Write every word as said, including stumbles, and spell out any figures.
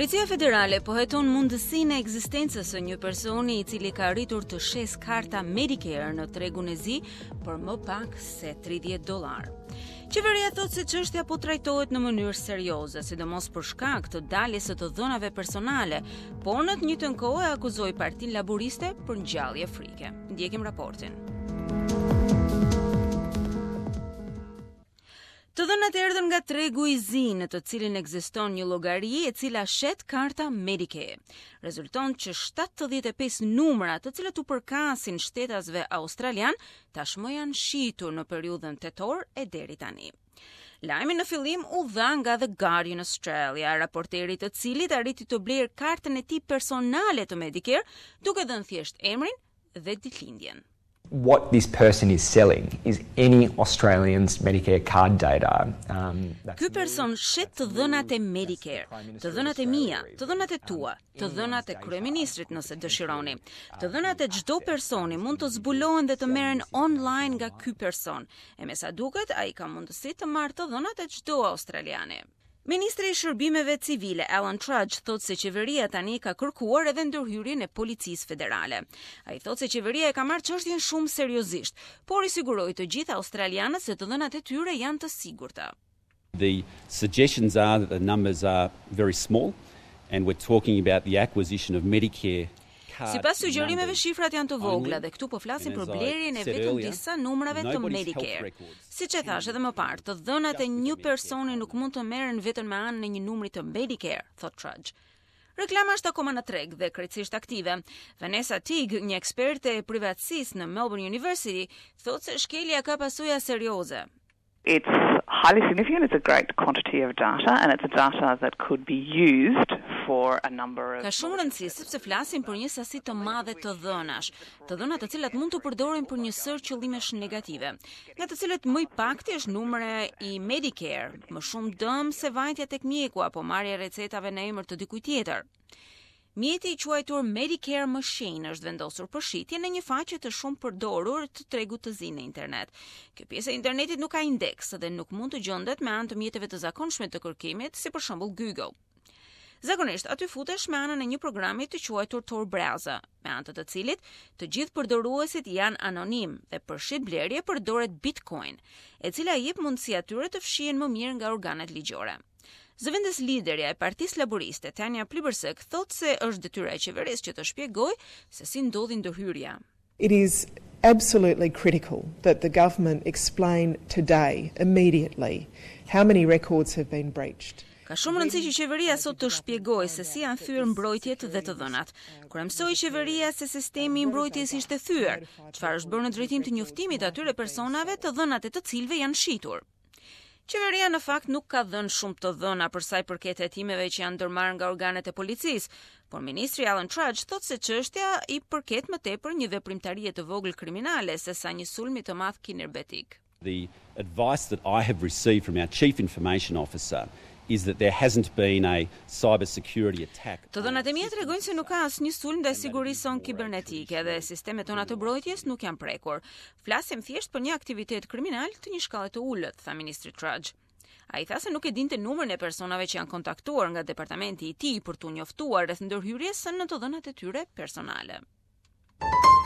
Policia Federale po heton mundësinë e ekzistencës së një personi i cili ka arritur të shes karta Medicare në tregun e zi për më pak se tridhjetë dollar. Qeveria thotë se çështja po trajtohet në mënyrë serioze, sidomos për shkak të daljes së të dhënave personale, por në të njëjtën kohë e akuzoi Partinë Laboriste për ngjallje frike. Ndjekim raportin. Të dhënat erdhën nga tregu i zi në të cilin ekziston një llogari e cila shet karta Medicare. Rezulton që shtatëdhjetë e pesë numra të cilat u përkasin shtetasve australian tashmë janë shitur në periudhën tetor e deri tani. Lajmi në fillim u dha nga The Guardian Australia, raporteri të cilit arriti të blerë kartën e tij personale të Medicare, duke dhënë thjesht emrin dhe ditëlindjen. What this person is selling is any Australian's Medicare card data. Um, Ky person shet të dhënat e Medicare, të dhënat e mia, të dhënat e tua, të dhënat e kryeministrit nëse dëshironi. Të dhënat e çdo personi mund të zbulohen dhe të merren online nga ky person. E me sa duket, ai ka mundësi të marrë të dhënat e çdo australiane. Ministri i Shërbimeve Civile Alan Tudge thotë se qeveria tani ka kërkuar edhe ndërhyrjen e Policisë Federale. Ai thotë se qeveria e ka marrë çështjen shumë seriozisht, por i siguroi të gjithë australianët se të dhënat e tyre janë të sigurta. The suggestions are that the numbers are very small and we're talking about the acquisition of Medicare. Sipas sugjerimeve, shifrat janë të vogla dhe këtu po flasim për blerjen e vetëm disa numrave të Medicare. Siç e thash edhe më parë, të dhënat e një personi nuk mund të merren vetëm me anë në një numri të Medicare, thot Tudge. Reklama është akoma në treg dhe krejtësisht aktive. Vanessa Teague, një eksperte e privatësisë në Melbourne University, thotë se shkelja ka pasoja serioze. It's highly significant. It's a great quantity of data, and it's a data that could be used for a number of. Ka shumë rëndësi sepse flasim për një sasi të madhe të dhënash, të dhëna të cilat mund të përdoren për një sër qëllimesh negative, nga të cilët më i pakti është numri i Medicare, më shumë dëm se vajtja tek mjeku apo marrja e recetave në emër të dikujt tjetër. Mjeti i quajtur Medicare Machine është vendosur për shitje në një faqe të shumë përdorur të tregut të zi në internet. Kjo pjesë e internetit nuk ka indeks dhe nuk mund të gjendet me anë të mjeteve të zakonshme të kërkimit, si për shembull Google. Zakonisht aty futesh me anën e një programi të quajtur Tor Browser, me anë të të cilit të gjithë përdoruesit janë anonim dhe për shit blerje përdoret Bitcoin, e cila i jep mundësi atyre të fshihen më mirë nga organet ligjore. Zëvendës liderja e Partisë Laboriste, Tanya Plibersek, thotë se është detyra e qeverisë që të shpjegojë se si ndodhi ndërhyrja. It is absolutely critical that the government explain today, immediately, how many records have been breached. Ka shumë rëndësi që qeveria sot të shpjegojë se si janë thyer mbrojtjet dhe të dhënat. Kur mësoi qeveria se sistemi i mbrojtjes ishte thyer, çfarë është bërë në drejtim të njoftimit atyre personave të dhënat e të cilëve janë shitur. Qeveria në fakt nuk ka dhënë shumë të dhëna për sa i përket hetimeve që janë ndërmarrë nga organet e policisë, por ministri Alan Tudge thotë se çështja i përket më tepër një veprimtarie të vogël kriminale sesa një sulmi të madh kibernetik. The advice that I have received from our Chief Information Officer is that there hasn't been a cyber security attack. Të dhënat e mia tregojnë se nuk ka asnjë sulm ndaj sigurisë son kibernetike dhe sistemet tona të mbrojtjes nuk janë prekur. Flasim thjesht për një aktivitet kriminal të një shkalle të ulët, tha ministri Tudge. Ai tha se nuk e dinte numrin e personave që janë kontaktuar nga departamenti i tij për t'u njoftuar rreth ndërhyrjes së në të dhënat e tyre personale.